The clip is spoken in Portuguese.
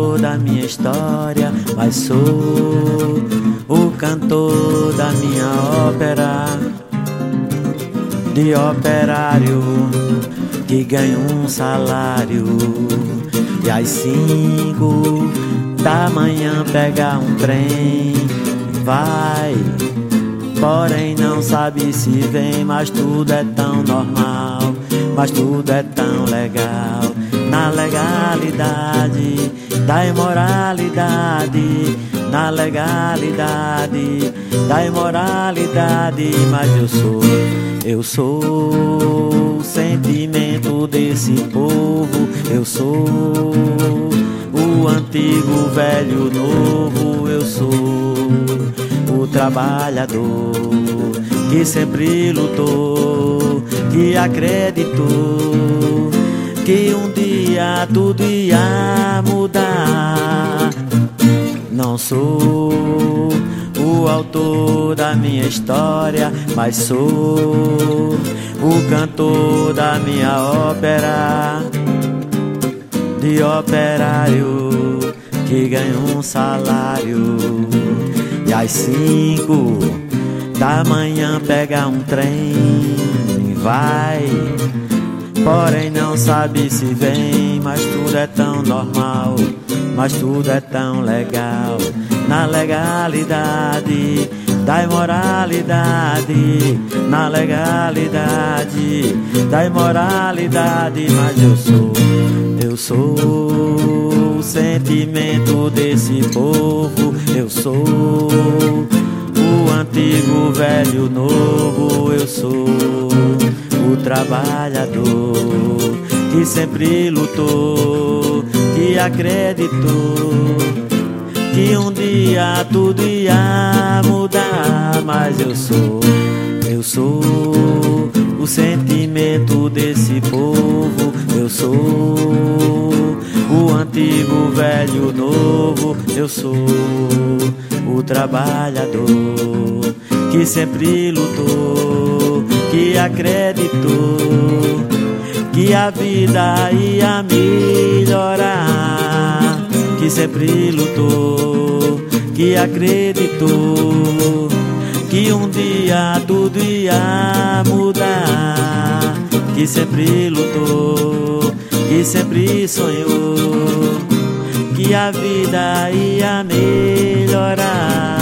autor da minha história, mas sou o cantor da minha ópera. De operário que ganha um salário e às 5 da manhã pega um trem, vai, porém não sabe se vem, mas tudo é tão normal, mas tudo é tão legal. Na legalidade da imoralidade, na legalidade da imoralidade, mas eu sou o sentimento desse povo, eu sou o antigo, velho, novo, eu sou o trabalhador que sempre lutou, que acreditou que um dia tudo ia mudar. Não sou o autor da minha história, mas sou o cantor da minha ópera. De operário que ganha um salário e às 5 da manhã pega um trem, vai, porém não sabe se vem, mas tudo é tão normal, mas tudo é tão legal. Na legalidade da imoralidade, na legalidade da imoralidade, mas eu sou o sentimento desse povo, eu sou o antigo, velho, novo, eu sou o trabalhador que sempre lutou, que acreditou que um dia tudo ia mudar, mas eu sou o sentimento desse povo, eu sou o antigo, velho, novo, eu sou o trabalhador que sempre lutou, que acreditou que a vida ia melhorar, que sempre lutou, que acreditou que um dia tudo ia mudar, que sempre lutou, que sempre sonhou que a vida ia melhorar.